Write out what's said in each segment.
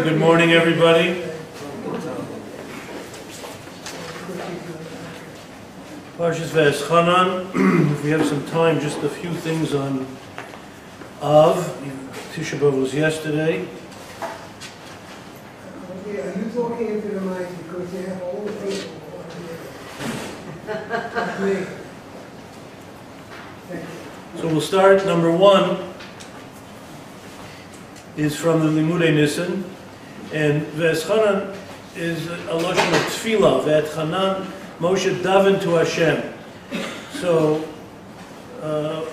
Good morning, everybody. Parshas Va'eschanan. If we have some time, just a few things on Av. Tisha B'Av was yesterday. Are you talking into the mic because you have all the people on here? Thank you. So we'll start. Number one is from the Limudei Nissen, and Va'eschanan is a lashon of tefillah. Va'etchanan, Moshe daven to Hashem. So the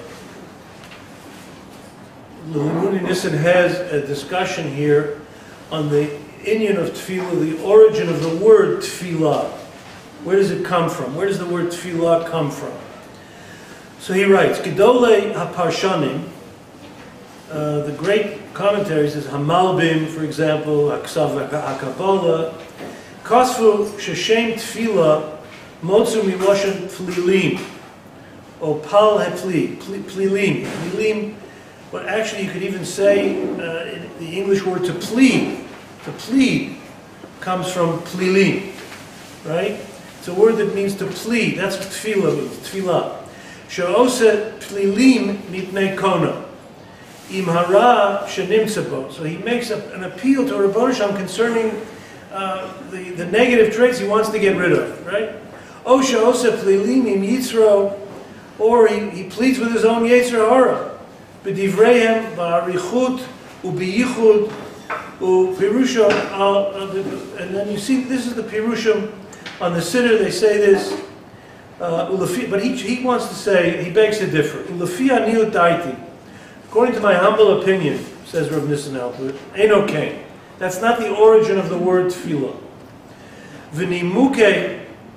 Limudei Nissen has a discussion here on the inyan of tefillah, the origin of the word tefillah. Where does it come from? Where does the word tefillah come from? So he writes, Gedolei HaParshanim, the great commentaries, is Hamalbim, for example, Haksav HaKabbalah, Kosvu Sheshem Tefillah Motzu Miloshen Plilim, or Pal HePli, Plilim. Plilim, but actually you could even say the English word to plead comes from Plilim, right? It's a word that means to plead. That's what tefillah means, tefillah. She'ose Plilim Mipnei Kona. Imhara Shenimtzabo. So he makes an appeal to Ribbono Shel Olam concerning the negative traits he wants to get rid of, right? Osha Osa Plilim Im Yitzro, or he pleads with his own Yetzer Hara. B'divreihem ba'arichut u'biyichud u'pirushim and then you see this is the pirushim on the Siddur. They say this, but he wants to say, he begs to differ. Ulefi ani u'daiti. According to my humble opinion, says Rav Nissen Alpert, Eino Kain. That's not the origin of the word tefillah. V'nimuke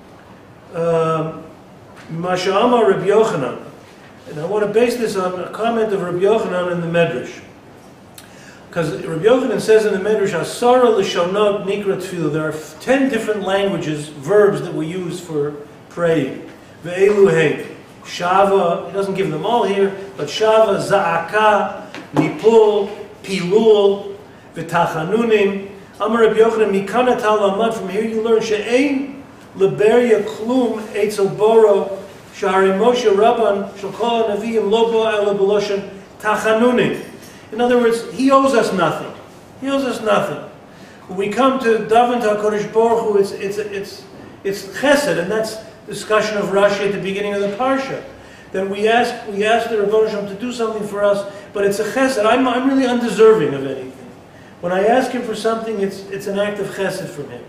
masha'ama Rabbi Yochanan. And I want to base this on a comment of Rabbi Yochanan in the Medrash. Because Rabbi Yochanan says in the Medrash, Asara l'shonot nikra tefillah. There are 10 different languages, verbs that we use for praying. Ve'elu hein. Shava, he doesn't give them all here, but Shava, Za'aka, Nipul, Pilul, V'tachanunim. Amar Rabbi Yochanan, Mikana Tal Amad, from here you learn, She'ein Liberia Klum Eitzel Boro, Shahari Moshe Rabban, Shokol Naviyim Lobo Ela Beloshen, Tachanunim. In other words, he owes us nothing. He owes us nothing. When we come to Daven to HaKadosh Baruch Hu, it's chesed, and that's discussion of Rashi at the beginning of the parsha. Then we ask the Ribbono Shel Olam to do something for us, but it's a chesed. I'm really undeserving of anything. When I ask him for something, it's an act of chesed from him.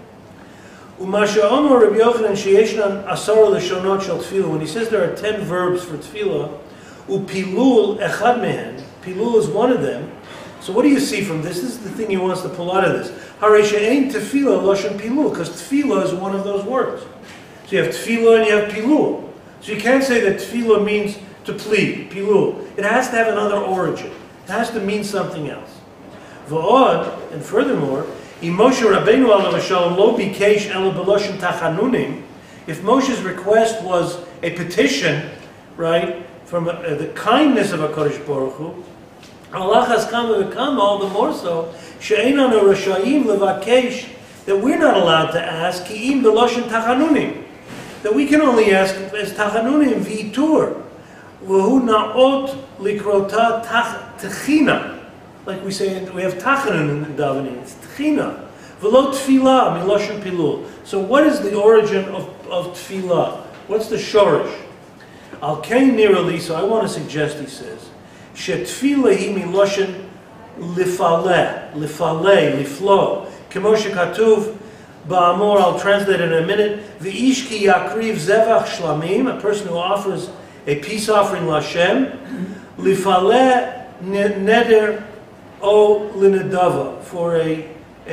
Umasha Omer Rabbi Yochanan sheyeshnan asara l'shonot shel tefillah. When he says there are 10 verbs for tefillah, upilul echad mehen. Pilul is one of them. So what do you see from this? This is the thing he wants to pull out of this. Harei she'ein tefillah loshen pilul, because tefillah is one of those words. So you have tefillah and you have pilul. So you can't say that tefillah means to plead, pilul. It has to have another origin. It has to mean something else. V'od, and furthermore, if Moshe Rabbeinu alav shalom lo bikesh ela beloshen tachanunim, if Moshe's request was a petition, right, from the kindness of HaKadosh Baruch Hu, Allah has come all the more so, she'einanu rashayim levakesh, that we're not allowed to ask, ki'im beloshen tachanunim, that we can only ask as tachanunim v'itur, v'hu na'ot likrota techina, like we say, we have tachanun in davening, it's techina, v'lo tefillah miloshen pilul. So what is the origin of tefillah? What's the shorish? Al kain nirali, so I want to suggest, he says, she'tefillah hi miloshen lifaleh, liflo, kemoshe katuv, Ba'amor, I'll translate it in a minute. V'ish ki yakriv zevach shlamim, a person who offers a peace offering l'Hashem, lifaleh neder o linedava, for a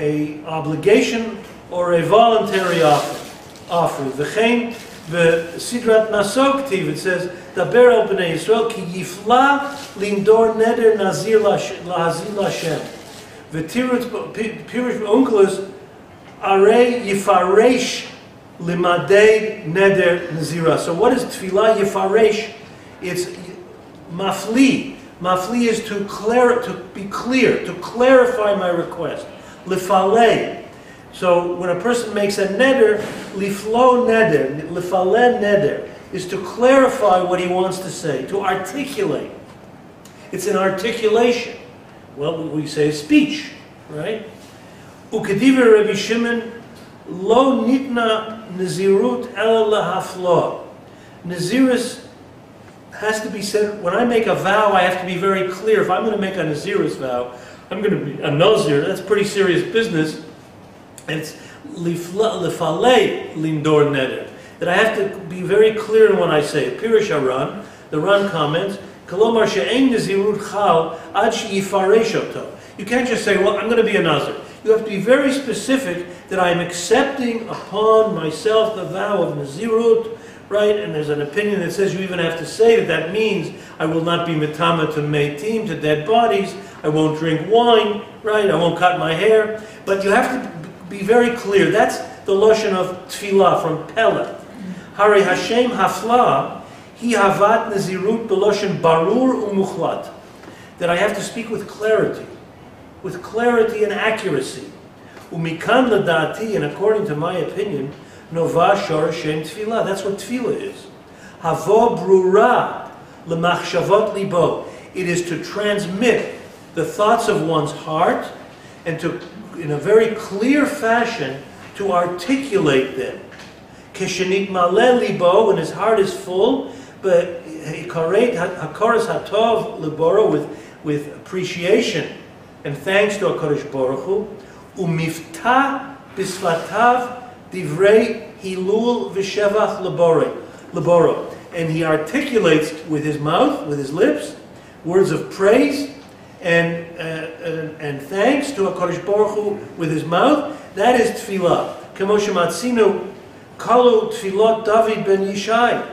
obligation or a voluntary offering. V'chein v'sidrat nasok tiv, it says, daber el b'nei Yisrael ki yifla lindor neder nazir lahazir l'Hashem. V'tirut pirush b'unkelos Are yifaresh limadei neder nazira. So what is tefillah yifaresh? It's mafli. Mafli is to be clear, to clarify my request. lifalei. So when a person makes a neder, liflo neder, lifale neder, is to clarify what he wants to say, to articulate. It's an articulation. Well, we say speech, right? Ukediva Rabbi Shimon, lo nitna nazirut ela lahaflo. Nazirus has to be said, when I make a vow, I have to be very clear. If I'm going to make a Nazirus vow, I'm going to be a Nazir, that's pretty serious business. And it's lifalei lindor neder. That I have to be very clear in what I say. Pirish Aran, the Ran comments, Kolomar she'ein nazirut chal ad she'ifaresh oto. You can't just say, well, I'm going to be a Nazir. You have to be very specific that I am accepting upon myself the vow of Nazirut, right? And there's an opinion that says you even have to say that that means I will not be metama to meitim, to dead bodies. I won't drink wine, right? I won't cut my hair. But you have to be very clear. That's the lashon of tefillah from Pella. Hare Hashem hafla, hi havat nazirut b'lashon barur umuchlat. That I have to speak with clarity and accuracy. Umikan ladati, and according to my opinion, Nova Shor Shem Tefillah. That's what Tefillah is. Havo Brura Lemachshavot Libo. It is to transmit the thoughts of one's heart and to, in a very clear fashion, to articulate them. Keshenit Maleh Libo, when his heart is full, but Hakaret Hakaras Hatov Liboro, with appreciation and thanks to HaKadosh Baruch Hu. Umifta Bisfatav Divrei Hilul V'Shevach Laboro. And he articulates with his mouth, with his lips, words of praise and thanks to HaKadosh Baruch Hu with his mouth. That is tefillah. K'mo shematzinu kalu tefillot David ben Yishai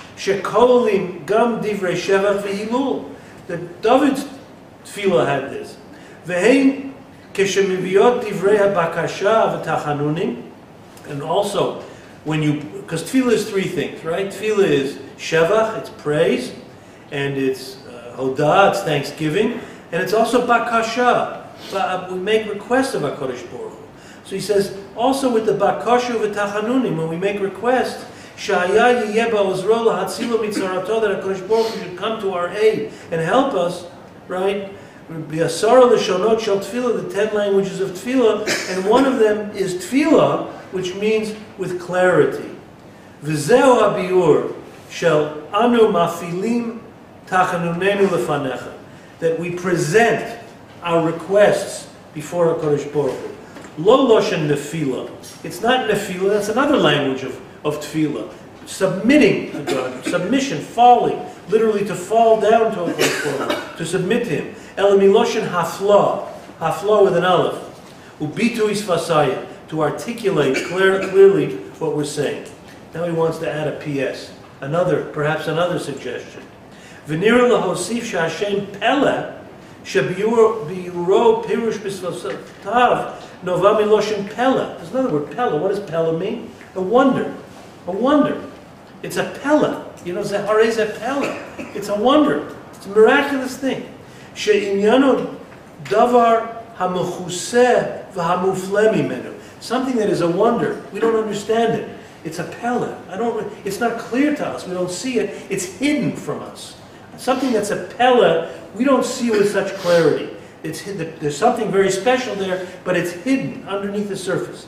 shekolim gam divrei shevach v'hilul. That David's tefillah had this. V'hein keshemiviot divrei habakasha v'tachanunim. And also, when you, because tefillah is three things, right? Tefillah is shevach, it's praise, and it's hodah, it's thanksgiving, and it's also bakasha. We make requests of HaKadosh Baruch Hu. So he says, also with the bakasha v'tachanunim, when we make requests, sha'aya yiyeh ba'ozro lahatzilo mitzarato, that HaKadosh Baruch Hu should come to our aid and help us, right? B'yasara l'shonot shel tefillah, the 10 languages of tefillah, and one of them is tefillah, which means with clarity. V'zeu habiur shel anu mafilim tachanunenu lefanecha, that we present our requests before HaKadosh Baruch Hu. Lo loshen nefila. It's not nefila, that's another language of tefillah. Submitting to God, submission, falling, literally to fall down to HaKadosh Baruch Hu, to submit to Him. Elamiloshen hafla, hafla with an aleph. Ubitu isvasaya, to articulate clearly what we're saying. Now he wants to add a PS, perhaps another suggestion. V'nira lahosif she'Hashem pele she'biuro pirush b'svatav nova miloshen pele. There's another word, pele. What does pele mean? A wonder. A wonder. It's a pele. You know, Zahare is a pele. It's a wonder. It's a miraculous thing. She'inyano davar hamechuseh v'hamufle mimenu. Something that is a wonder. We don't understand it. It's a pella. It's not clear to us. We don't see it. It's hidden from us. Something that's a pella, we don't see with such clarity. There's something very special there, but it's hidden underneath the surface.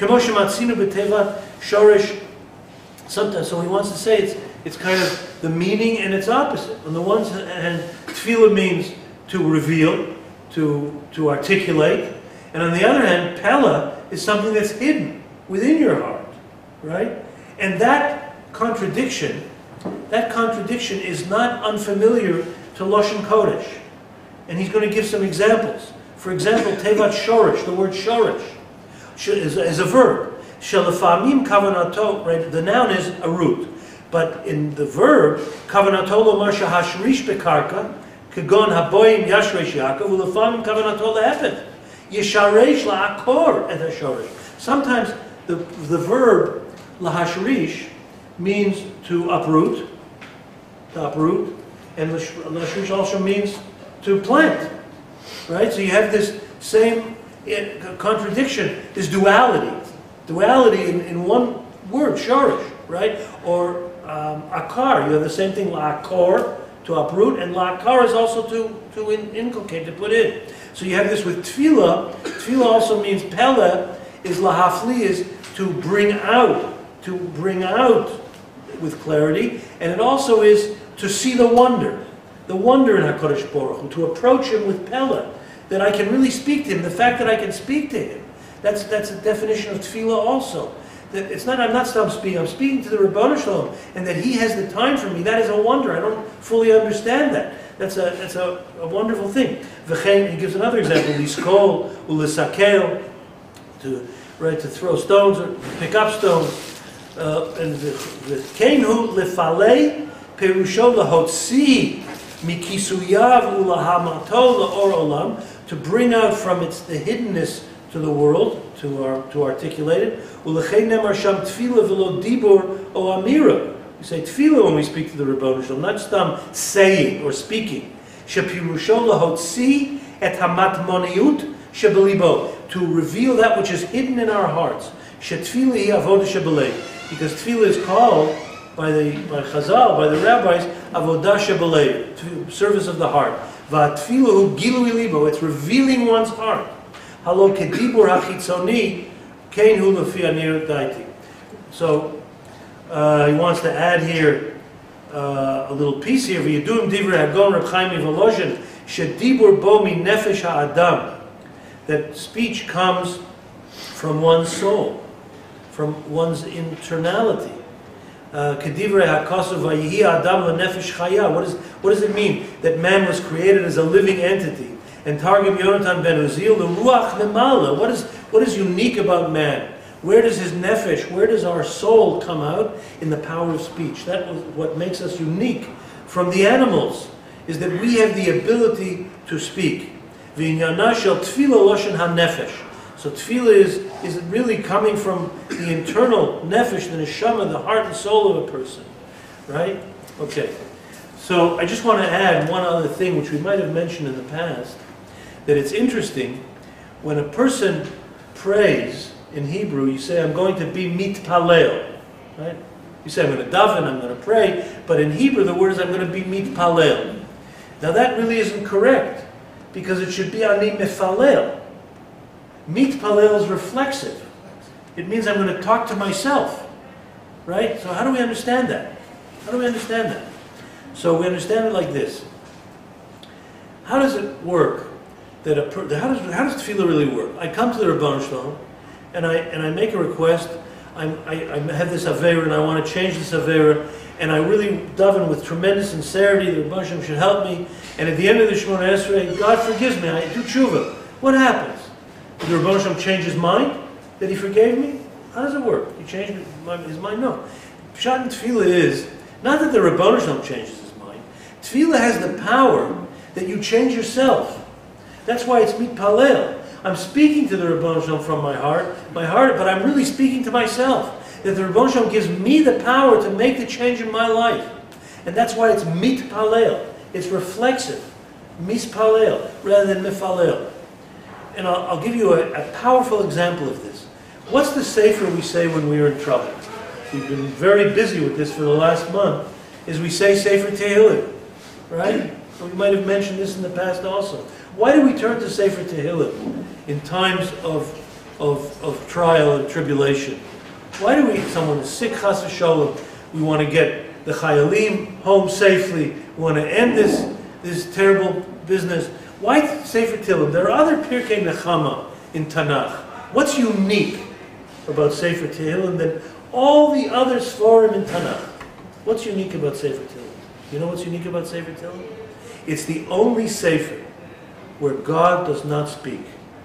Sometimes, so he wants to say it's kind of the meaning and its opposite. On the one hand, tefillah means to reveal, to articulate, and on the other hand, pella is something that's hidden within your heart, right? And that contradiction is not unfamiliar to Lashon Kodesh. And he's going to give some examples. For example, Tevat Shorish, the word Shorish, is a verb. Shelefamim kavanato, right? The noun is a root. But in the verb, kavanato lomar shahashrish bekarka, kagon haboyim yashresh Yaakov, ulefamim kavanato lehepet. Yesharesh la'akor et hashorish. Sometimes the verb lahashrish means to uproot, and lahashrish also means to plant, right? So you have this same contradiction, there's duality. Duality in one word, shorish, right? Or akar, you have the same thing, la'akor, to uproot, and la'akar is also to inculcate, to put in. So you have this with tefillah. Tefillah also means pele, is lahafli, is to bring out with clarity, and it also is to see the wonder in HaKadosh Baruch Hu, to approach Him with pele, that I can really speak to Him, the fact that I can speak to Him. That's a definition of tefillah also. That it's not, I'm not speaking, I'm speaking to the Ribono Shalom, and that He has the time for me. That is a wonder. I don't fully understand that. That's a wonderful thing. V'chein, he gives another example, liskol, ulisakel, to throw stones or pick up stones. And v'keinu lefalei perusho lahotzi mikisuyav ulahamato laor olam, to bring out from the hiddenness to the world, to articulate it. Ulechein nemar sham tefillah v'lo dibur o amira. We say tefillah when we speak to the Ribono Shalom, not stam saying or speaking. Shepirusho lahotzi et hamatmoniut shebelibo, to reveal that which is hidden in our hearts. Shetefillah hi avodah shebelev, because tefillah is called by Chazal, by the rabbis, avodah shebelev, service of the heart. Va'tefillah hu gilui libo, it's revealing one's heart. Halo kedibur hachitzoni kein hu lefi anir daiti. So he wants to add here a little piece here. V'yidum divrei Hagon Reb Chaim Volozhin shedibur bo mi nefesh ha'adam, that speech comes from one's soul, from one's internality. Kedivrei ha'kosav vayihi adam lenefesh chaya. What does it mean that man was created as a living entity? And Targum Yonatan ben Uzziel, the ruach nemala. What is unique about man? Where does his nefesh, where does our soul come out? In the power of speech. That is what makes us unique from the animals, is that we have the ability to speak. V'inyana shel tefillah loshen hanefesh. So tefillah is really coming from the internal nefesh, the neshama, the heart and soul of a person. Right? Okay. So I just want to add one other thing, which we might have mentioned in the past, that it's interesting, when a person prays in Hebrew, you say, I'm going to be mitpalel. Right? You say, I'm going to daven, I'm going to pray, but in Hebrew the word is, I'm going to be mitpalel. Now that really isn't correct, because it should be ani mefalel. Mitpalel is reflexive. It means I'm going to talk to myself. Right? So how do we understand that? How do we understand that? So we understand it like this. How does it work that how does tefillah really work? I come to the Ribono Shalom and I make a request. I have this avera and I want to change this avera, and I really daven with tremendous sincerity. The Ribono Shalom should help me. And at the end of the Shemona Esrei, God forgives me. I do tshuva. What happens? Did the Ribono Shalom change his mind that He forgave me? How does it work? He changed his mind? No. Pshat in tefillah is not that the Ribono Shalom changes his mind. Tefillah has the power that you change yourself. That's why it's mitpalel. I'm speaking to the Ribono Shalom from my heart, but I'm really speaking to myself. That the Ribono Shalom gives me the power to make the change in my life. And that's why it's mitpalel. It's reflexive. Mispalel, rather than mifalel. And I'll give you a powerful example of this. What's the sefer we say when we are in trouble? We've been very busy with this for the last month. Is we say Sefer Tehillim, right? We might have mentioned this in the past also. Why do we turn to Sefer Tehillim in times of trial and tribulation? Why do someone is sick, chas v'sholem, we want to get the chayalim home safely, we want to end this terrible business. Why Sefer Tehillim? There are other Pirkei Nechama in Tanakh. What's unique about Sefer Tehillim than all the other Sforim in Tanakh? What's unique about Sefer Tehillim? You know what's unique about Sefer Tehillim? It's the only Sefer where God does not speak.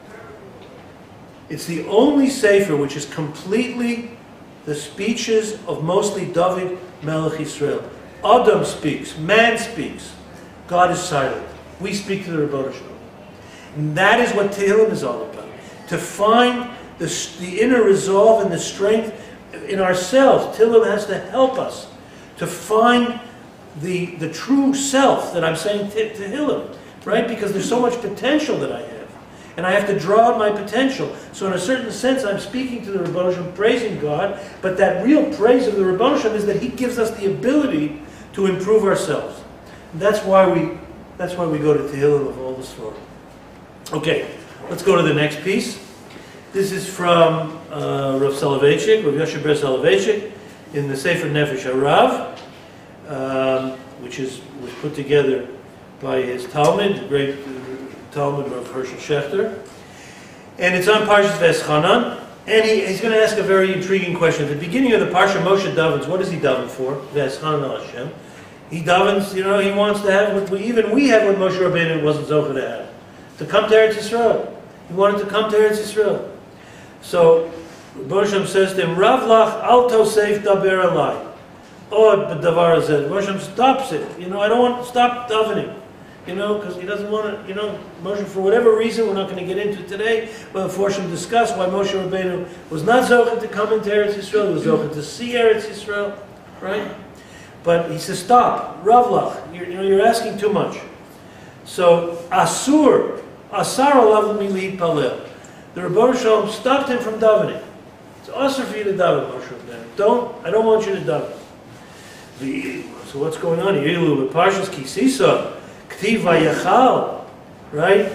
It's the only Sefer which is completely the speeches of mostly David Melech Yisrael. Adam speaks, man speaks, God is silent. We speak to the Ribono Shalom. And that is what Tehillim is all about. To find the inner resolve and the strength in ourselves. Tehillim has to help us to find the true self that I'm saying Tehillim, right? Because there's so much potential that I have. and I have to draw out my potential. So in a certain sense, I'm speaking to the Rebbeinu Shalom, praising God, but that real praise of the Rebbeinu Shalom is that He gives us the ability to improve ourselves. And that's why we go to Tehillim of all the story. Okay, let's go to the next piece. This is from Rav Soloveitchik, Rav Yoshe Ber Soloveitchik, in the Sefer Nefesh HaRav, which was put together by his Talmud, the great Talmud of Hershel Schachter. And it's on Parshas Veschanan, and he's going to ask a very intriguing question. At the beginning of the Parsha, Moshe davens. What does he daven for? Veschanan al Hashem. He davens, he wants to have what we had what Moshe Rabbeinu wasn't zocher to have. To come to Eretz Yisrael. He wanted to come to Eretz Yisrael. So, Moshe says to him, Rav lach al tosef daber alai. Od b'davar hazeh. Moshe stops it. I don't want to stop davening. Because he doesn't want to, Moshe, for whatever reason, we're not going to get into today, but Forshim discuss why Moshe Rabbeinu was not zocher to come into Eretz Yisrael, he was zocher to see Eretz Yisrael, right? But he says, stop, Rav lach, you're asking too much. So, asar alav milih palel. The Rebbeinu Shalom stopped him from davening. It's asur for you to daven, Moshe Rabbeinu. I don't want you to daven. So what's going on here? Parshas Kisisa, K'tiv vayachal, right?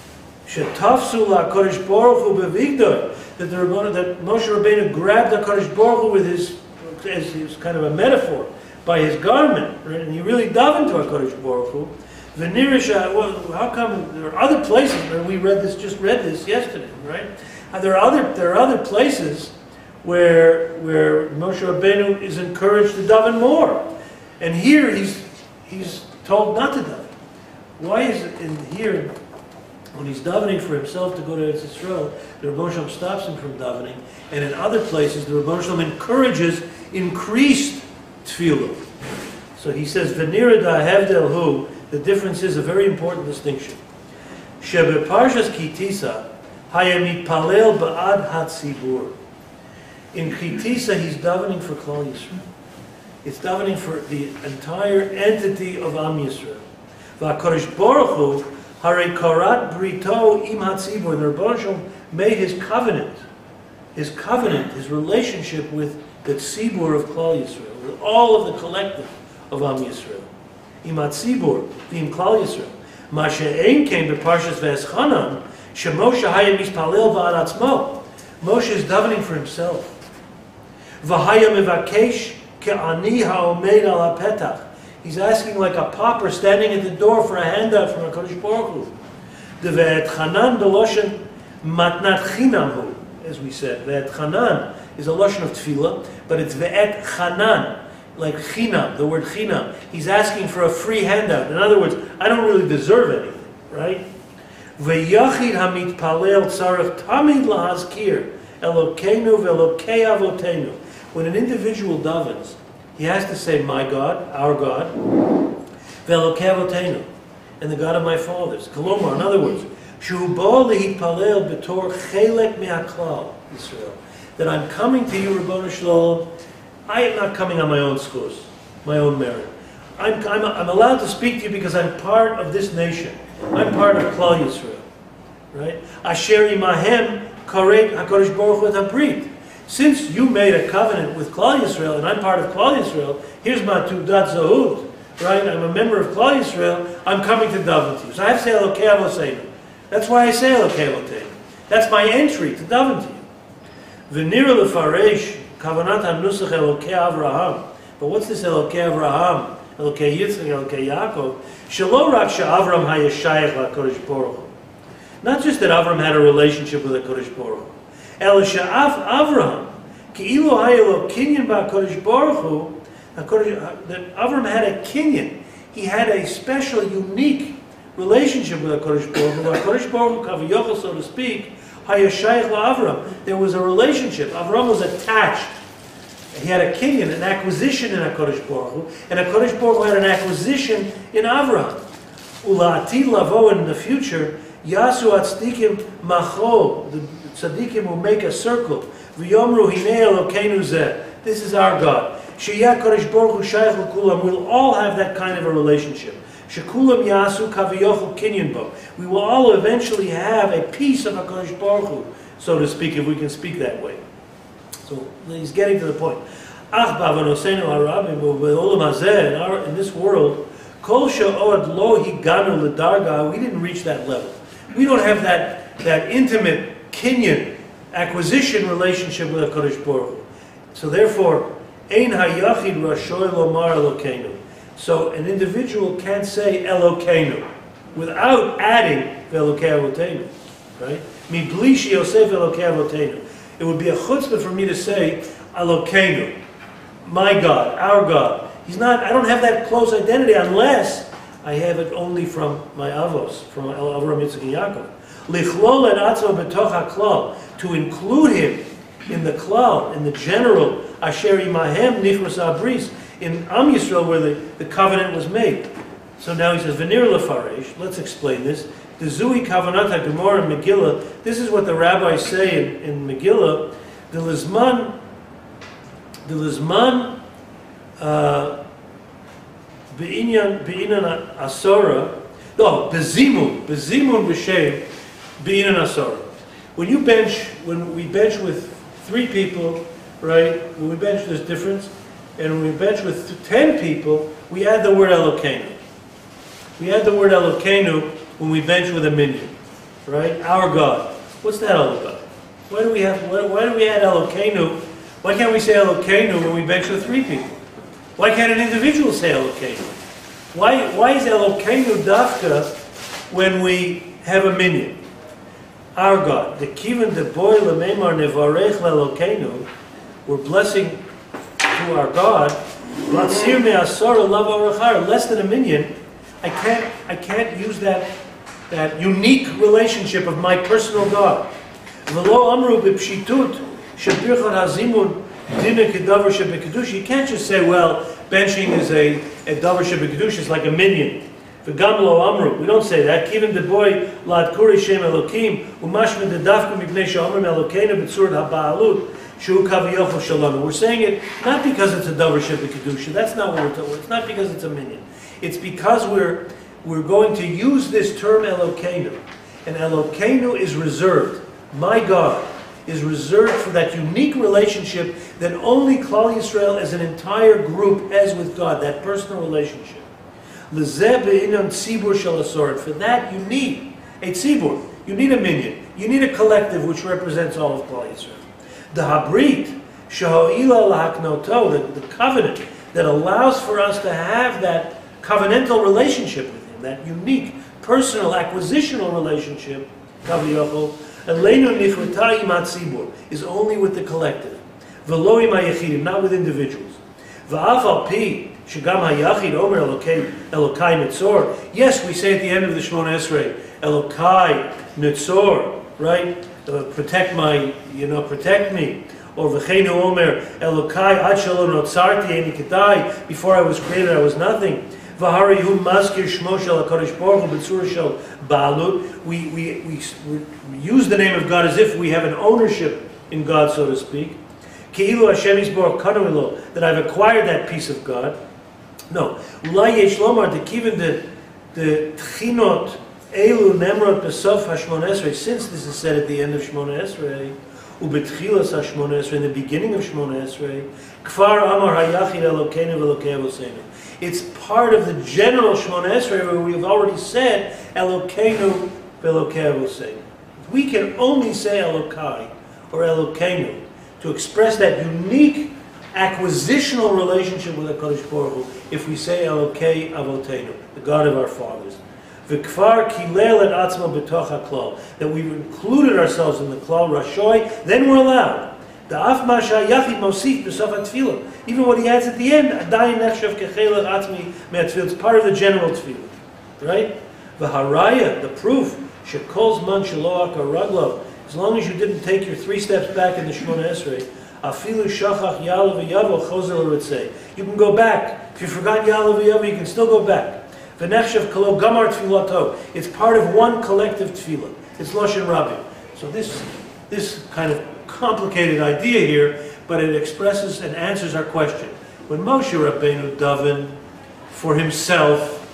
Shetafsu la'Kodesh Baruch Hu bevigdor. That Moshe Rabbeinu grabbed the Kodesh Baruch Hu with his kind of a metaphor, by his garment, right? And he really davened to HaKodesh Baruch Hu. V'nirisha, well, how come there are other places where we just read this yesterday, right? There are other places where Moshe Rabbeinu is encouraged to daven more, and here he's told not to daven. Why is it in here when he's davening for himself to go to Eretz Yisrael, the Rebbeinu Shalom stops him from davening, and in other places the Rebbeinu Shalom encourages increased tefillah. So he says, "V'nira da hevdel hu." The difference is a very important distinction. Shebe Parshas Kitisa hayamit palel ba'ad hatzibur. In Kitisa, he's davening for Klal Yisrael. It's davening for the entire entity of Am Yisrael. V'HaKadosh Baruch Hu harei karat brito im hatzibur. And the Rebbeinu Shalom made his covenant, his relationship with the tzibur of Klal Yisrael, with all of the collective of Am Yisrael. Imat Tzibur, v'im Klal Yisrael. Ma she'ein came b'Parshas Veschanan, she'Moshe haya mispalel ba'ad atzmo. Moshe is davening for himself. V'haya mevakesh ke'ani ha'omed al ha'petach. He's asking like a pauper standing at the door for a handout from HaKadosh Baruch Hu. The ve'et chanan b'loshen matnat chinam hu, as we said. Ve'et chanan is a loshen of tefillah, but it's ve'et chanan, like chinam, the word chinam. He's asking for a free handout. In other words, I don't really deserve anything, right? Ve'yachid hamit palel tzarech tamid lahazkir Elokeinu ve'elokei avotenu. When an individual davens, he has to say, my God, our God, ve'elokei avotenu, and the God of my fathers. Kolomar, in other words, shu bo lehitpalel betor chelek me'aklal Yisrael. That I'm coming to you, Rebbeinu Shalom. I am not coming on my own scores, my own merit. I'm allowed to speak to you because I'm part of this nation. I'm part of Klal Yisrael, right? Asher imahem karet HaKadosh Baruch Hu et habrit. Since you made a covenant with Klal Yisrael, and I'm part of Klal Yisrael, here's my Tudat Zahut, right? I'm a member of Klal Yisrael. I'm coming to daven to you. So I have to say Elokei Avoseinu. That's why I say Elokei Avoseinu. That's my entry to daven to you. V'nira lefaresh kavanat hanusach Elokei Avraham. But what's this Elokei Avraham? Elokei Yitzchak, Elokei Yaakov. Shelo rak she'Avram hayeshayach la'Kodesh Baruch Hu. Not just that Avram had a relationship with HaKadosh Baruch Hu. El she'af Avram ki'ilu hayelo kinyan ba'Kodesh Baruch Hu. That Avram had a kinyan. He had a special, unique relationship with HaKadosh Baruch Hu. HaKadosh Baruch Hu, Kaviyachal, so to speak, hayeshayach la'Avram. There was a relationship. Avram was attached. He had a kinyan, an acquisition in HaKadosh Baruch Hu, and HaKadosh Baruch Hu had an acquisition in Avraham. Ula'atid lavo, in the future, Yasu atzdikim macho, the tzaddikim will make a circle. V'yomru hinei Elokeinu zeh. This is our God. Sheyah HaKadosh Baruch Hu shayach l'kulam. We'll all have that kind of a relationship. Shekulam yasu kaviyochel kinyan bo. We will all eventually have a piece of HaKadosh Baruch Hu, so to speak, if we can speak that way. So he's getting to the point. Ach b'avonosenu harabim u'be'olam hazeh, in this world, kol she'od lo higanu l'darga, we didn't reach that level. We don't have that intimate kinyan, acquisition relationship with HaKadosh Baruch Hu. So therefore, ein hayachid rashoy lomar Elokeinu. So an individual can't say Elokeinu without adding Velokei Avotenu, right? Mi blishi Yosef Velokei Avotenu. It would be a chutzpah for me to say Elokeinu, my God, our God. I don't have that close identity unless I have it only from my avos, from Avraham, Yitzchak, and Yaakov. Lichlol et atzmo betoch haklal, to include him in the klal, in the general, asher imahem nichros abris, in Am Yisrael where the covenant was made. So now he says, Venir lefaresh, let's explain this. The Zui Kavanat HaGemara in Megillah, this is what the rabbis say in Megillah, the Lizman Be'inyan Asora, no, Bezimun B'Shem Be'inyan Asora. When we bench with 3 people, right, when we bench, there's difference. And when we bench with 10 people, we add the word Elokeinu. We add the word Elokeinu when we bench with a minion, right? Our God. What's that all about? Why do we add Elokeinu? Why can't we say Elokeinu when we bench with 3 people? Why can't an individual say Elokeinu? Why is Elokeinu dafka when we have a minion? Our God. The kivan de boy lememar nevarech Elokeinu. We're blessing to our God, less than a minion. I can't use that unique relationship of my personal God. You can't just say, well, benching is a davar shebekdush, it's like a minion. We don't say that. Even the boy lad kuri shem elokim umashmed the dafkum ibnei she'omrim elokeinu b'tzurat haba'alut. We're saying it not because it's a davar shebekdusha. That's not what we're talking about. It's not because it's a minion. It's because we're going to use this term Elokeinu, and Elokeinu is reserved. My God is reserved for that unique relationship that only Klal Yisrael as an entire group has with God. That personal relationship. Lezeh be'inan tzibur shel asoret. For that you need a tzibur. You need a minion. You need a collective which represents all of Klal Yisrael. The habrit, sheho'ila lahaknoto, the covenant that allows for us to have that covenantal relationship with Him, that unique, personal, acquisitional relationship, kaviyachol, elenu nichrita im hatzibur, is only with the collective. V'lo im hayechidim, not with individuals. V'af al pi, shegam hayachid omer Elokai Nitzor. Yes, we say at the end of the Shemona Esrei, Elokai Nitzor, right? Protect me. Or v'cheinu omer Elokai ad shelo notzarti eni kedai. Before I was created, I was nothing. V'hari hu maskir shmo shel HaKadosh Baruch Hu b'tzura shel ba'alut. We use the name of God as if we have an ownership in God, so to speak. Keilu Hashem yisborach kanu elo, that I've acquired that piece of God. No. Ulai yesh lomar dekiven the tchinot elu nemrod besof hashmona esrei. Since this is said at the end of Shmona Esrei, ubetchilas hashmona esrei, in the beginning of Shmona Esrei, kfar amar hayachid Elokeinu v'Elokei Avosenu. It's part of the general Shmona Esrei where we've already said Elokeinu v'Elokei Avosenu. We can only say Elokai or Elokeinu to express that unique acquisitional relationship with HaKadosh Baruch Hu if we say Elokei Avotenu, the God of our fathers. V'kfar kilel et atzmo b'toch haklal, that we've included ourselves in the klal rashoy, then we're allowed. Da'af ma sha'yachid mosif b'sof ha'tfilah. Even what he adds at the end, adayin nechshav kechelel atzmi me'atfilah. It's part of the general tfilah, right? V'haraya, the proof, shekol zman shelo akar raglav, as long as you didn't take your 3 steps back in the Shemona Esrei, afilu shachach ya'alav v'yavo chozer l'ritzei. You can go back. If you forgot ya'alav v'yavo, you can still go back. V'nechshav kalo gamar tfilato. It's part of one collective tefillah. It's Loshen Rabbi. So this kind of complicated idea here, but it expresses and answers our question. When Moshe Rabbeinu davened for himself,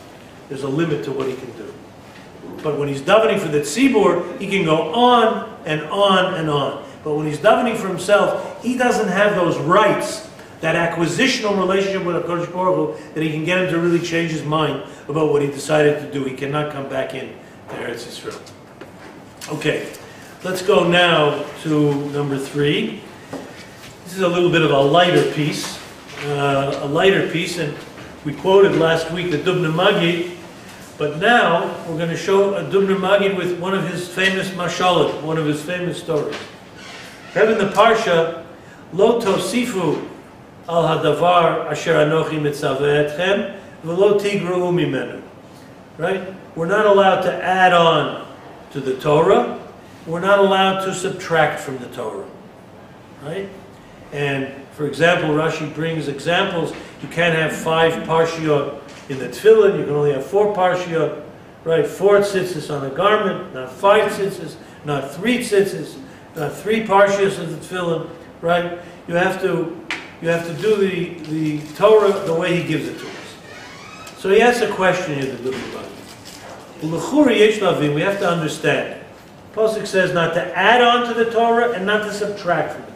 There's a limit to what he can do. But when he's davening for the tzibur, he can go on and on and on. But when he's davening for himself, he doesn't have those rights, that acquisitional relationship with HaKadosh Baruch Hu, that he can get him to really change his mind about what he decided to do. He cannot come back in to Eretz Yisrael. Okay, let's go now to number 3. This is a little bit of a lighter piece. And we quoted last week the Dubna Magid, but now we're going to show a Dubna Magid with one of his famous mashalim, one of his famous stories. We have in the Parsha, Lo tosifu al hadavar asher anochi mitzaveh etchem v'lo tigra'u mimenu. Right? We're not allowed to add on to the Torah. We're not allowed to subtract from the Torah. Right? And for example, Rashi brings examples. You can't have 5 parshiot in the tefillin. You can only have 4 parshiot. Right? 4 tzitzis on a garment, not 5 tzitzis, not 3 tzitzis, not 3 parshios of the tefillin. Right? You have to do the Torah the way he gives it to us. So he asks a question here, the Dubna. We have to understand. Pasuk says not to add on to the Torah and not to subtract from the Torah.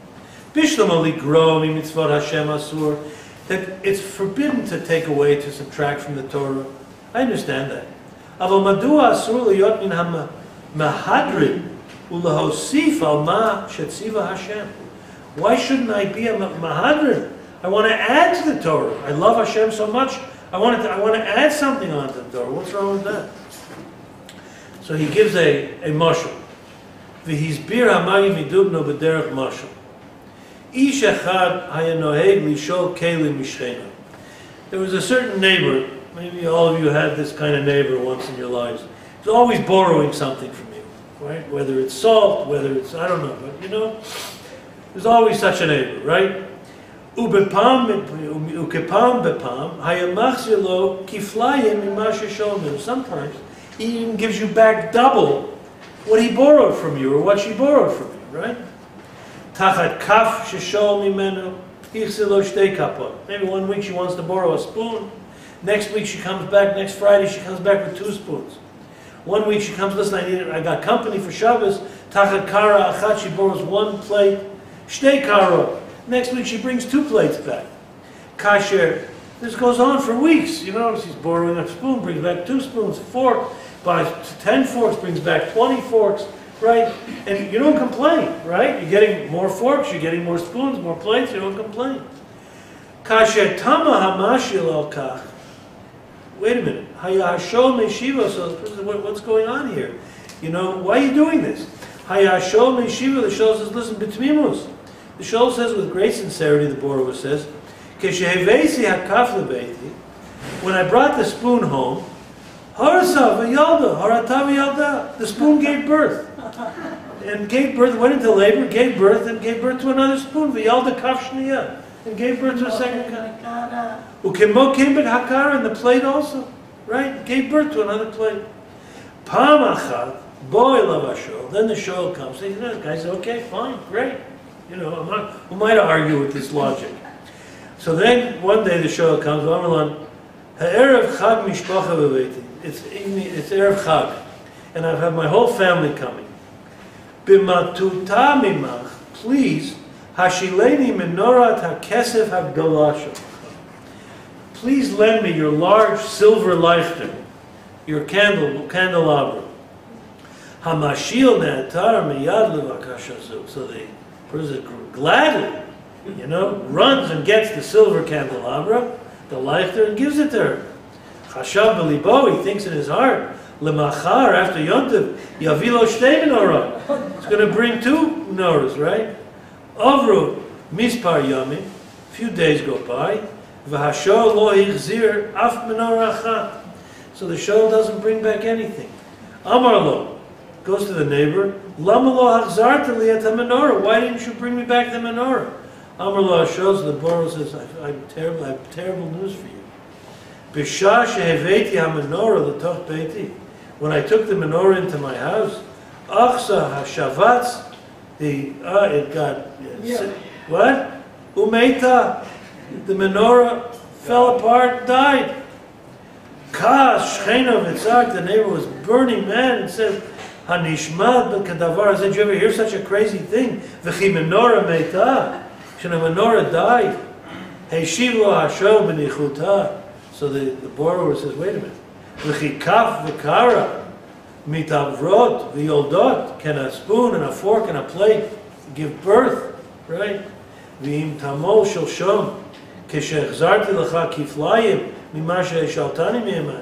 That it's forbidden to take away, to subtract from the Torah. I understand that. Why shouldn't I be a mahadrin? I want to add to the Torah. I love Hashem so much. I want to add something onto the Torah. What's wrong with that? So he gives a mashal. V'hizbir hamagi midubno b'derech mashal. Ish echad hayanoheg lishol kelim mishchena. There was a certain neighbor. Maybe all of you had this kind of neighbor once in your lives. He's always borrowing something from you, right? Whether it's salt, whether it's, I don't know, but you know, there's always such a neighbor, right? Ukepam bepam hayamachzilo kiflayim imashe shomim. Sometimes he even gives you back double what he borrowed from you or what she borrowed from you, right? Tachat kaf sheshol mimenu ichzilo shtei kapot. Maybe one week she wants to borrow a spoon. Next week she comes back, next Friday she comes back with 2 spoons. One week she comes, listen, I got company for Shabbos. Tachat kara achat, she borrows 1 plate. Shtei karo. Next week she brings 2 plates back. Kasher. This goes on for weeks. You notice he's borrowing a spoon, brings back 2 spoons, fork, buys 10 forks, brings back 20 forks, right? And you don't complain, right? You're getting more forks, you're getting more spoons, more plates, you don't complain. Kasher tama hamashil al kach. Wait a minute. Hayashol meshiva. So what's going on here? You know, why are you doing this? Hayashol meshiva. The shol says, listen, b'tmimus. The shol says with great sincerity, the borrower says, when I brought the spoon home, the spoon gave birth. And gave birth, went into labor, gave birth, and gave birth to another spoon, and gave birth to a second kind. And the plate also, right? Gave birth to another plate. Then the shol comes. The guy says, okay, fine, great. You know, who am I to argue with this logic? So then one day the shol comes. Ha'erev chag mishpacha b'beiti. It's erev chag, and I've had my whole family coming. B'matuta mimach, please, hashileni menorat hakesef hagdolasha. Please lend me your large silver lighter, your candelabra. Hamashil ne'atar miyad levakashazu. So the person gladly, you know, runs and gets the silver candelabra, the lighter, and gives it to her. Chashav b'libo, he thinks in his heart, lemachar, after Yontiv, yavilo shtei menorah. It's going to bring 2 menorahs, right? Avru mispar yamim, a few days go by, v'hashol lo hichzir af menorah achat. So the shol doesn't bring back anything. Amar lo, goes to the neighbor, lama lo hachzarta li et ha-menorah. Why didn't you bring me back the menorah? Amar lo shows the borrower says, I have terrible news for you. B'shah sheheveiti ha-menorah l'toch beiti. When I took the menorah into my house, achsa ha-shavatz, it got, what? Umeita, the menorah fell apart, died. Kas Shchena Vitzak, the neighbor was burning mad and said, Hanishmad b'kadavar. I said, did you ever hear such a crazy thing? V'chi menorah meita. Should a menorah died? Heishiv lo hashel b'nichuta. So the borrower says, wait a minute. V'chi kaf v'kara mitavrot v'yoldot. Can a spoon and a fork and a plate give birth? Right? V'im tamol shel shom. K'shechzarti l'cha kiflayim mima she'eshaltani mi'eman.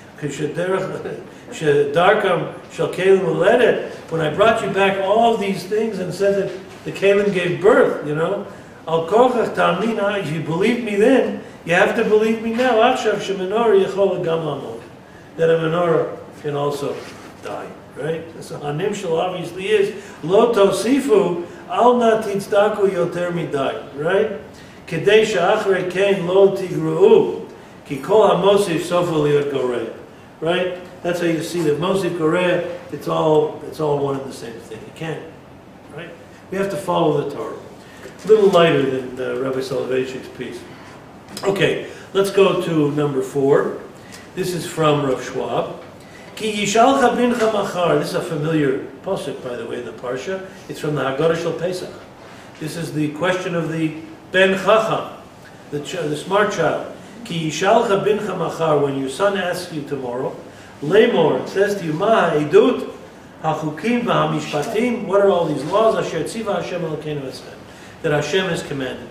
Darkam shall Kalim uledet. When I brought you back all these things and said that the Kalim gave birth, Al kochach ta'amina, if you believed me then, you have to believe me now. Achshav shemenorah yechol gam lamod. That a menorah can also die, right? So hanim shel obviously is lo tosifu al na titzdaku yoter midai, right? Kedei she'achrei kein lo tigru'u ki kol hamosif sofa liot goreh, right? That's how you see that Mosif Goreh, it's all one and the same thing. You can't, right? We have to follow the Torah. A little lighter than Rabbi Soloveitchik's piece. Okay, let's go to number 4. This is from Rav Schwab. Ki yishalcha bincha machar. This is a familiar posuk, by the way, in the Parsha. It's from the Haggadah Shel Pesach. This is the question of the Ben Chacham, the smart child. Ki yishalcha bincha machar. When your son asks you tomorrow, Lemor, it says to you, Ma ha'edut, ha'chukim v'ha'mishpatim. What are all these laws? Asher tziva Hashem Elokeinu etzem, that Hashem has commanded.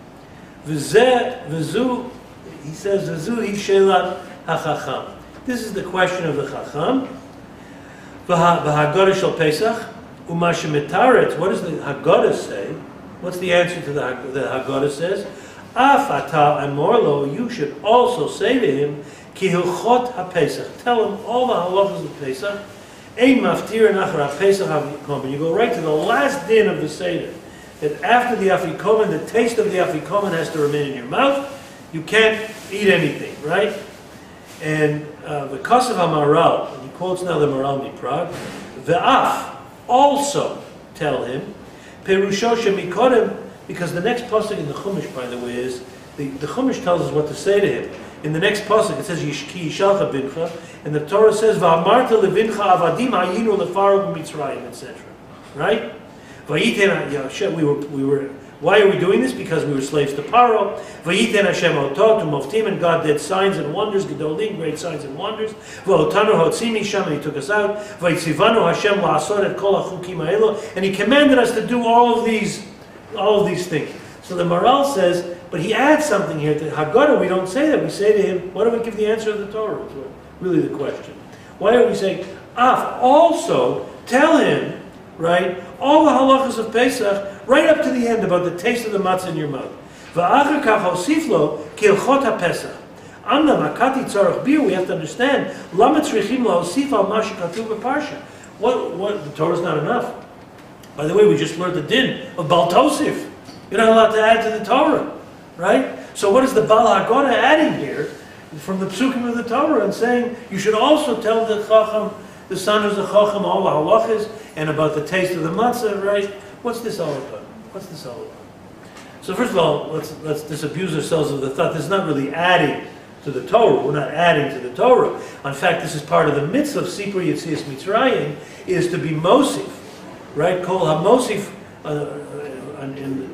V'zu, he says, v'zu hi shelat ha'chacham. This is the question of the chacham. V'ha'Haggadah shel Pesach, u'ma shemitaret. What does the Haggadah say? What's the answer to the Haggadah says? Af ata amorlo, you should also say to him, Ki hilchot ha-Pesach. Tell him all the halachas of Pesach. Ein maftir nachar ha-Pesach ha-Afikomen. You go right to the last din of the Seder. That after the Afikomen, the taste of the Afikomen has to remain in your mouth. You can't eat anything, right? And the Kosev HaMaral, and he quotes now the Maral Miprag, Ve'af, also tell him, Perusho shemikodem, because the next pasuk in the Chumash, by the way, is, the Chumash tells us what to say to him. In the next pasuk, it says Ki yishalcha bincha, and the Torah says Va'amarta levincha avadim hayinu lefaro b'mitzrayim, etc. Right? Vayiten Hashem. We were. Why are we doing this? Because we were slaves to Paro. Vayiten Hashem otot u'moftim, and God did signs and wonders, gedolim, great signs and wonders. V'otanu hotzimi sham, and He took us out. Vayitzivanu Hashem la'asor et kol hachukim ha'elo, and He commanded us to do all of these things. So the Maral says, but he adds something here. To Haggadah, we don't say that. We say to him, why don't we give the answer of the Torah? It's really the question. Why are we saying, also tell him, right, all the halachas of Pesach, right up to the end about the taste of the matzah in your mouth. V'achar kach hosiflo kilchot ha-Pesach. Amna makati tzarach bir, we have to understand, lama tzrichim lahosif al ma shekatuv b'parsha. What, the Torah is not enough. By the way, we just learned the din of Bal Tosif. You're not allowed to add to the Torah, right? So what is the Bal Haggadah adding here from the psukim of the Torah and saying you should also tell the Chacham, the son who's a Chacham, all the halachas and about the taste of the matzah, right? What's this all about? What's this all about? So first of all, let's disabuse ourselves of the thought this is not really adding to the Torah. We're not adding to the Torah. In fact, this is part of the mitzvah of Sipur Yetzias Mitzrayim, is to be Mosif, right? Kol HaMosif in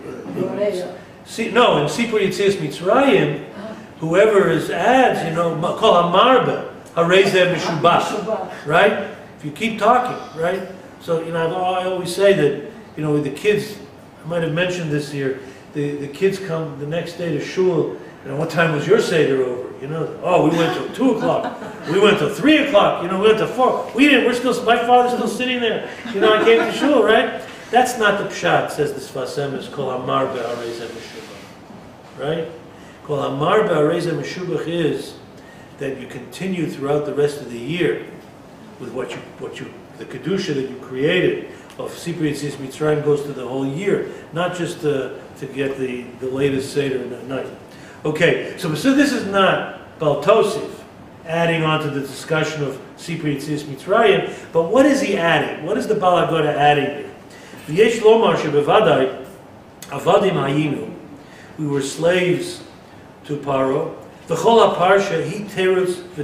Sipur Yetzias Mitzrayim, whoever adds, Kol HaMarba, Harezeh Meshubach, right? If you keep talking, right? So, I always say that, the kids, I might have mentioned this here, the kids come the next day to shul, what time was your Seder over? We went till 2 o'clock. We went till 3 o'clock. We went till 4. We didn't. My father's still sitting there. I came to shul, right? That's not the pshat, says the Sfas Emes, Kol Hamar Be'arezeh Meshubach. Right? Kol Hamar Be'arezeh Meshubach is that you continue throughout the rest of the year with the kedusha that you created of Sipur Yetzias Mitzrayim goes to the whole year, not just to get the latest Seder at night. Okay, so this is not Bal Tosif, adding on to the discussion of Sipur Yetzias Mitzrayim, but what is he adding? What is the Bal Haggadah adding here? V'yesh lomar shebevadai avadim hayinu. We were slaves to Paro. V'chol haparsha hi terutz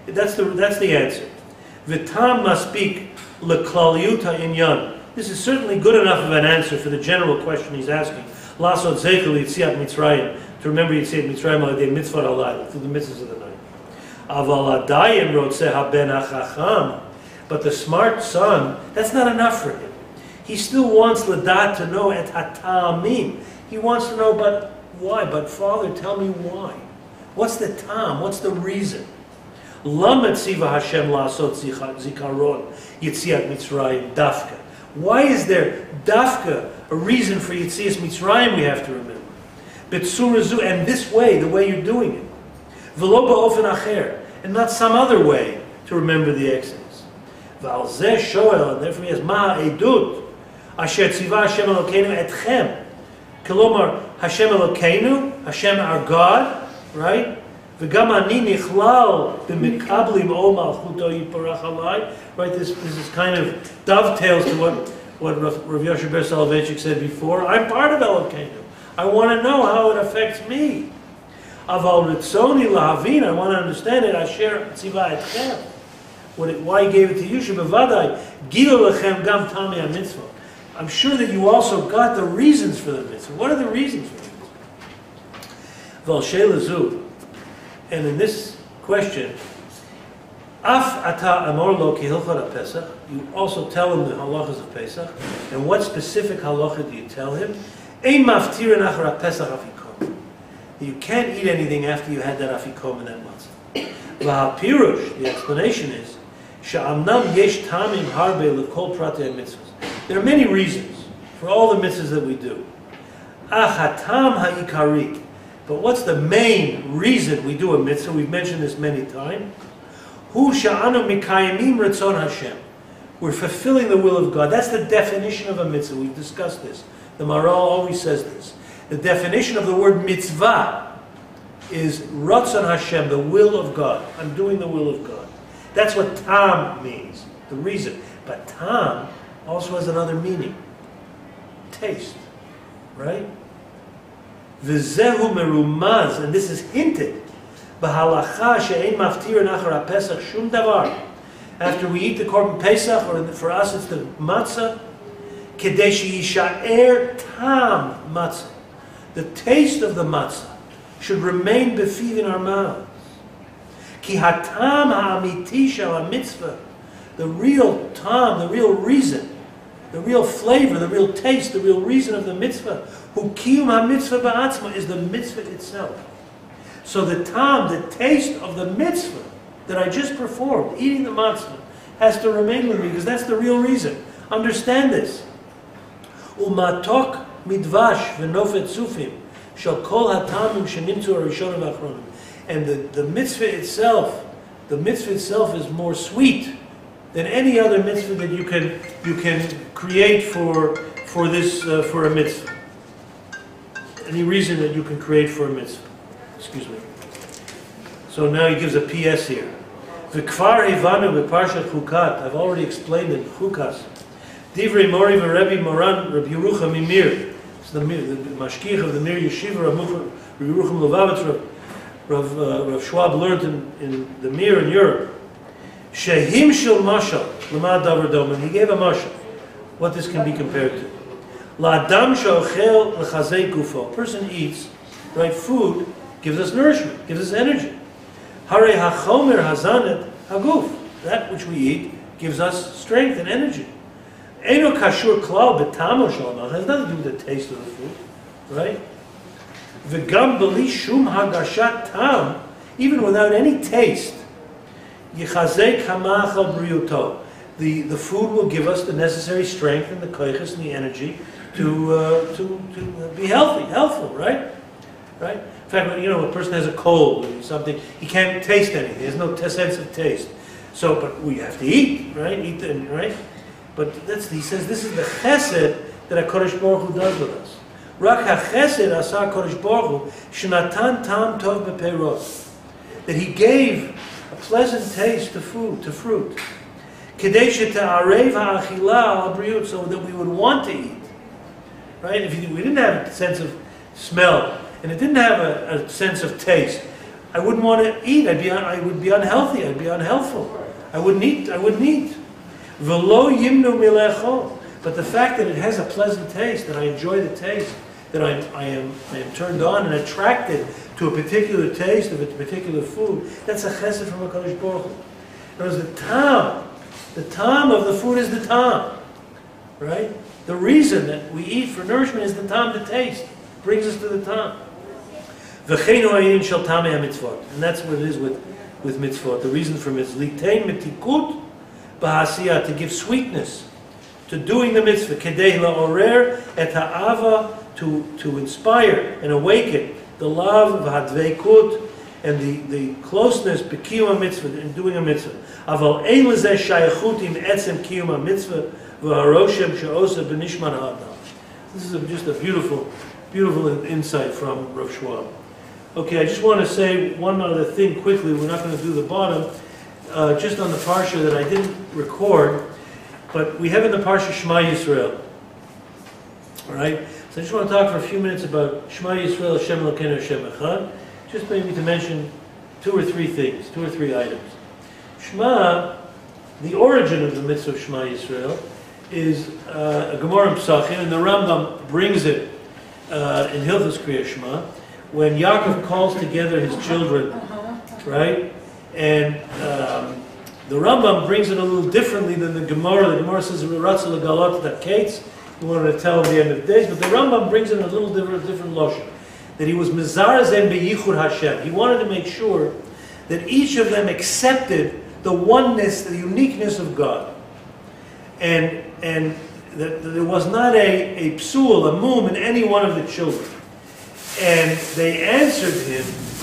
That's the answer. V'tam maspik leklaliuta inyan. This is certainly good enough of an answer for the general question he's asking. Lasot zeichel yitziat Mitzrayim, to remember Yitziat Mitzrayim al yedei mitzvot halayla, through the mitzvahs of the night. Aval adayim rotzeh haben hachacham, but the smart son, that's not enough for him. He still wants Ladat to know et hatamim. He wants to know, but why? But Father, tell me why. What's the tam? What's the reason? Lama tziva Hashem la'asot zikaron Yitziat Mitzrayim dafka. Why is there dafka, a reason for Yitzias Mitzrayim we have to remember? B'tzurazu, and this way, the way you're doing it. V'lo ba'ofen acher, and not some other way to remember the Exodus. V'al zeh shoel, and therefore he has ma edut, asher tziva Hashem Elokeinu etchem. Kelomar, Hashem Elokeinu, Hashem our God, right? V'gam ani nichlal b'mikablim o malchuto yiparach alai. Right, this is kind of dovetails to what Rav Yoshe Ber Soloveitchik said before. I'm part of Elokeinu. I want to know how it affects me. Aval ritzoni lahavin, I want to understand it. Asher tziva etchem. Why he gave it to you? Shebevadai gilu lechem gam tami ha-mitzvah. I'm sure that you also got the reasons for the mitzvah. What are the reasons for the mitzvah? Val shelazu. And in this question, af ata amor lo ki hilchot ha-Pesach, you also tell him the halachas of Pesach. And what specific halacha do you tell him? Ein maftirin achar ha-Pesach afikom. You can't eat anything after you had that afikom and that matzah. V'ha-pirush, the explanation is, sha'amnam yesh tamim harbe lekol pratei mitzvahs. There are many reasons for all the mitzvahs that we do. Achatam ha'ikari. But what's the main reason we do a mitzvah? We've mentioned this many times. Hu sha'anu mikayimim ratzon Hashem. We're fulfilling the will of God. That's the definition of a mitzvah. We've discussed this. The Maharal always says this. The definition of the word mitzvah is ratzon Hashem, the will of God. I'm doing the will of God. That's what tam means, the reason. But tam also has another meaning. Taste. Right? V'zehu merumaz, and this is hinted. B'halacha she'ein maftir nachar ha-Pesach shum davar. After we eat the korban Pesach, or for us it's the matzah, kedei she'yisha'er tam matzah. The taste of the matzah should remain befiv in our mouths. Ki hatam ha'amiti shel ha-mitzvah. The real tam, the real reason, the real flavor, the real taste, the real reason of the mitzvah, hu kiyum ha-mitzvah ba'atzma, is the mitzvah itself. So the tam, the taste of the mitzvah that I just performed, eating the matzah, has to remain with me, because that's the real reason. Understand this. Umatok midvash v'nofet sufim shall kol hatamim shenimtzu harishonim v'achronim. And the mitzvah itself is more sweet than any other mitzvah that you can create for a mitzvah. Any reason that you can create for a mitzvah. Excuse me. So now he gives a PS here. V'kvar hivanu b'parshat Chukat. I've already explained in Chukas. Divrei Mori v'Rebbe Moran Rabbi Yerucham Mir. It's the mashkiach of the Mir Yeshiva Rabbi Yerucham Lubavitch. Rav Schwab learned in the Mir in Europe. Shehim shel mashal l'ma davar dom. He gave a mashal. What this can be compared to. La'adam she'ochel l'chazei gufo. A person eats, right? Food gives us nourishment, gives us energy. Hare hachomer hazanet haguf. That which we eat gives us strength and energy. Eino kashur klal betamo shalom. It has nothing to do with the taste of the food, right? V'gam b'li shum hagashat tam, even without any taste, yichazek hamachal briyuto. The food will give us the necessary strength and the koiches and the energy to be healthful, right? Right? In fact, when a person has a cold or something, he can't taste anything. There's no sense of taste. So, but we have to eat, right? Right? But he says this is the chesed that HaKadosh Baruch Hu does with us. Rak ha-chesed asa HaKadosh Baruch Hu shenatan tam tov b'peirot. That he gave a pleasant taste to food, to fruit. Kedei she'ta'arev ha'achila al-briyut, so that we would want to eat. Right? We didn't have a sense of smell, and it didn't have a sense of taste, I wouldn't want to eat. I would be unhealthy. I'd be unhealthful. I wouldn't eat. V'lo yimnu milecho. But the fact that it has a pleasant taste, that I enjoy the taste, that I am turned on and attracted to a particular taste of a particular food, that's a chesed from HaKadosh Baruch Hu. In other words, the tam of the food is the tam, right? The reason that we eat for nourishment is the tam, the taste. It brings us to the tam. V'cheinu hayin shel tamei ha-mitzvot. And that's what it is with mitzvot. The reason for mitzvot. Litein mitikut b'hasiyah, to give sweetness to doing the mitzvah. Kedei la'orer et ha'ava, to inspire and awaken the love of hadveikut and the closeness b'kiyum mitzvah, in doing a mitzvah. Aval ein lezeh shayachut im etzem kiyum mitzvah v'haroshem she'osa b'nishman ha'adam. This is just a beautiful insight from Rav Schwab. Okay, I just want to say one other thing quickly. We're not going to do the bottom. Just on the parsha that I didn't record, but we have in the parsha Shema Yisrael. All right. So I just want to talk for a few minutes about Shema Yisrael, Hashem Elokeinu, Hashem Echad. Just maybe to mention two or three items. Shema, the origin of the mitzvah of Shema Yisrael, is a Gemara in Pesachim, and the Rambam brings it in Hilchos Kriya Shema, when Yaakov calls together his children, right? And the Rambam brings it a little differently than the Gemara. The Gemara says, "Ratzel legalot takates." He wanted to tell him the end of the days, but the Rambam brings it in a little different lotion. That he was mezarazen beyichud Hashem. He wanted to make sure that each of them accepted the oneness, the uniqueness of God, and that there was not a psul, a mum in any one of the children. And they answered him,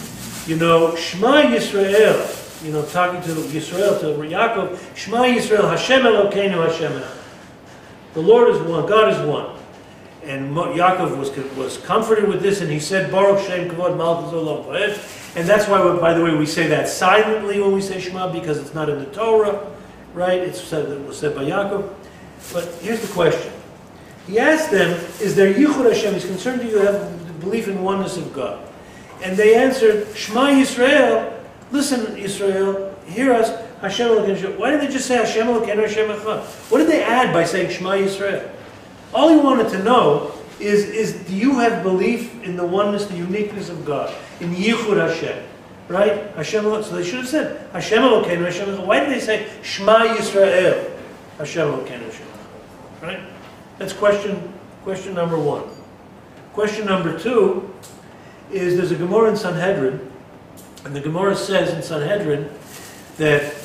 Shema Yisrael, talking to Yisrael, to Yaakov, Shema Yisrael, Hashem Elokeinu, Hashem Echad. The Lord is one, God is one. And Yaakov was comforted with this, and he said, Baruch Shem Kavod Malchus Olam Va'ed. And that's why, by the way, we say that silently when we say Shema, because it's not in the Torah, right? It was said by Yaakov. But here's the question. He asked them, is there Yichud Hashem? He's concerned do you have belief in oneness of God? And they answered, Shema Yisrael, listen Yisrael, hear us, Hashem Elokeinu. Why did they just say Hashem Elokeinu, Hashem Echad? What did they add by saying Shema Yisrael? All he wanted to know is do you have belief in the oneness, the uniqueness of God, in Yichud Hashem, right? Hashem. So they should have said Hashem Elokeinu, Hashem Echad. Why did they say Shema Yisrael, Hashem Elokeinu, Hashem Echad? Right? That's question number one. Question number two is there's a Gemara in Sanhedrin, and the Gemara says in Sanhedrin that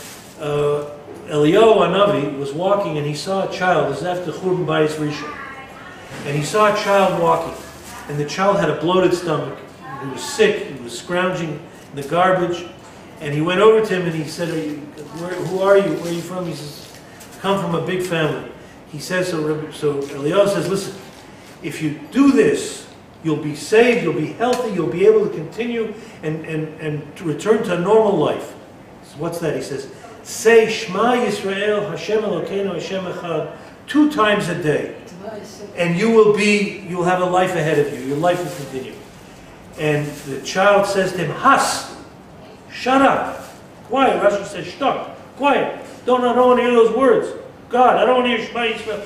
Eliyahu Hanavi was walking and he saw a child. This is after Churban Bayis Rishon, and he saw a child walking, and the child had a bloated stomach. He was sick. He was scrounging in the garbage, and he went over to him and he said, "Who are you? Where are you from?" He says, "Come from a big family." He says, so Eliyahu says, listen, if you do this, you'll be saved, you'll be healthy, you'll be able to continue and to return to a normal life. So what's that? He says, say Shema Yisrael, Hashem Elokeinu, Hashem Echad, 2 times a day. And you'll have a life ahead of you. Your life will continue. And the child says to him, Has, shut up. Quiet. Rashi says, shtuck, quiet. I don't want to hear those words. God, I don't want to hear Shema Yisrael.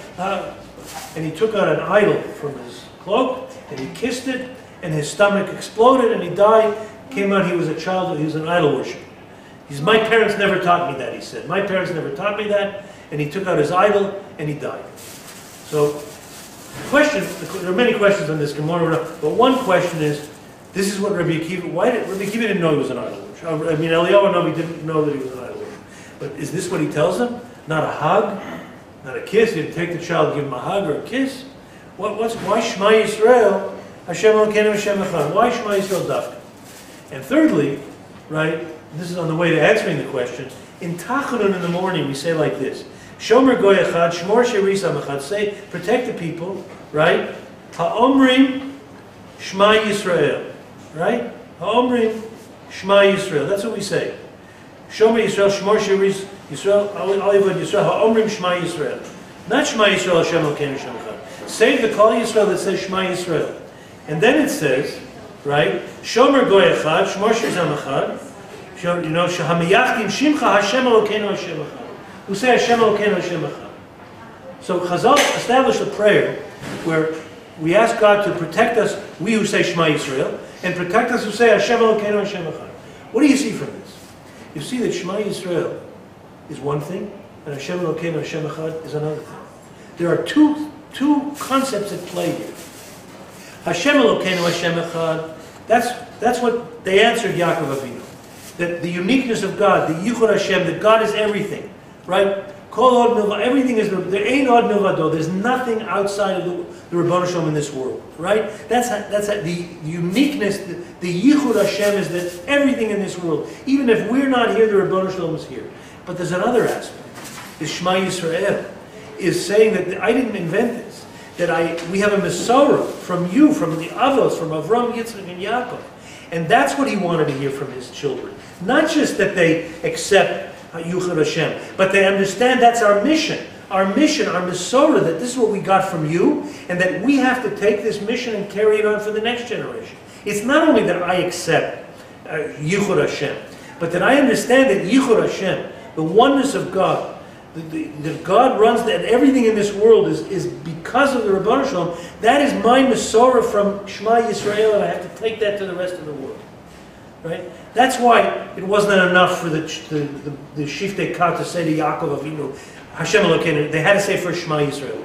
And he took out an idol from his cloak, and he kissed it, and his stomach exploded, and he died. Came out, he was a child, he was an idol worshiper. He said, my parents never taught me that, he said. My parents never taught me that. And he took out his idol, and he died. So, there are many questions on this Gemara, but one question is, this is what Rabbi Akiva, why did Rabbi Akiva didn't know he was an idol worshiper? I mean, Eliyahu Hanavi didn't know that he was an idol worshiper. But is this what he tells him? Not a hug, not a kiss. He didn't take the child, give him a hug or a kiss. Why Shema Yisrael, Hashem Elokeinu, Hashem Echad? Why Shema Yisrael Dafka? And thirdly, right, this is on the way to answering the question. In Tachanun in the morning, we say like this: Shomer Goy Echad, Shmor Sherisam Echad. Say, protect the people, right? Ha'omrim Shema Yisrael, right? Ha'omrim Shema Yisrael. That's what we say. Shomer Yisrael, Shmor Sheris. Yisrael, Alivad Yisrael, Ha'omrim Shema Yisrael. Not Shema Yisrael, Hashem Elokeinu, Hashem Echad. Say the Kol Yisrael that says Shema Yisrael. And then it says, right? Shomer goy echad, shmor shizam echad. You know, shahamiyachtim shimcha Hashem Elokeinu Hashem echad. Who say Hashem Elokeinu Hashem echad. So Chazal established a prayer where we ask God to protect us, we who say Shema Yisrael, and protect us who say Hashem Elokeinu Hashem echad. What do you see from this? You see that Shema Yisrael is one thing, and Hashem Elokeinu Hashem echad is another thing. There are two concepts at play here. Hashem Elokeinu Hashem echad. That's what they answered Yaakov Avinu. That the uniqueness of God, the Yichud Hashem, that God is everything, right? Kol od milvado, everything is there. Ain't od milvado. There's nothing outside of the Rebbeinu Shalom in this world, right? That's the uniqueness. The Yichud Hashem is that everything in this world, even if we're not here, the Rebbeinu Shalom is here. But there's another aspect. Is Shema Yisrael is saying that I didn't invent this. That we have a Mesorah from you, from the Avos, from Avram, Yitzchak, and Yaakov. And that's what he wanted to hear from his children. Not just that they accept Yichud Hashem, but they understand that's our mission. Our mission, our Mesorah, that this is what we got from you, and that we have to take this mission and carry it on for the next generation. It's not only that I accept Yichud Hashem, but that I understand that Yichud Hashem, the oneness of God, that God runs, that everything in this world is because of the Rebbeinu Shalom. That is my Mesorah from Shema Yisrael, and I have to take that to the rest of the world. Right? That's why it wasn't enough for the Shiftei Kah to say to Yaakov Avinu, Hashem Elokeinu. They had to say first Shema Yisrael.